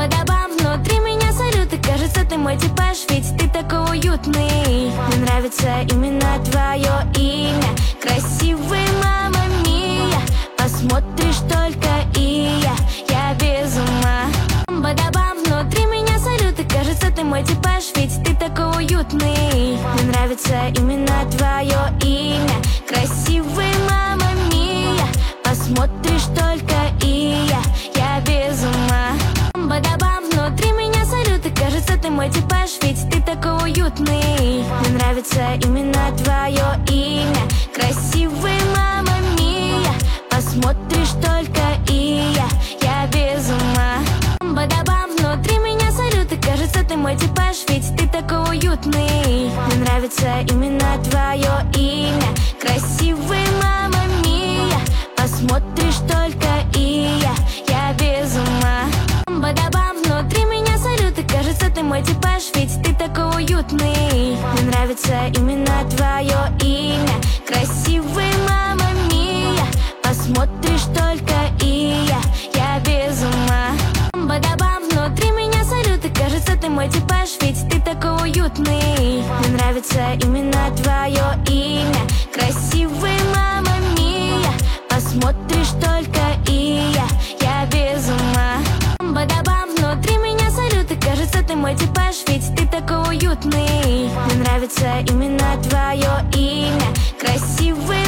Бам-бада-бам, внутри меня салют, и кажется, ты мой типаж, ведь ты такой уютный. Мне нравится именно твое имя, красивый, мама мия. Посмотришь только и я без ума. Бам-бада-бам, внутри меня салют, и кажется, ты мой типаж, ведь ты такой уютный. Мне нравится именно твое имя, красивый, мама мия. Посмотришь только и я без ума. Бам-бада-бам, внутри меня салют, и кажется, ты мой типаж, ведь ты такой уютный. Мне нравится именно твое имя, красивый, мама мия. Посмотришь только и я без ума. Бам-бада-бам, внутри меня салют, и кажется, ты мой типаж, ведь ты такой уютный. Мне нравится именно твое имя, красивый, мама мия. Посмотришь только и я без ума. Бам-бада-бам, внутри меня салют, и кажется, ты мой типаж, ведь ты такой уютный. Мне нравится именно твое имя, красивый, мама мия. Посмотришь только и я без ума. Бам-бада-бам, внутри меня салют, и кажется, ты мой типаж, ведь ты такой уютный. Мне нравится именно твое имя, красивый, мама мия. Посмотришь только и я без ума. Бам-бада-бам, внутри меня салют, и кажется, ты мой типаж, ведь ты такой уютный. Мне нравится именно твое имя, красивый,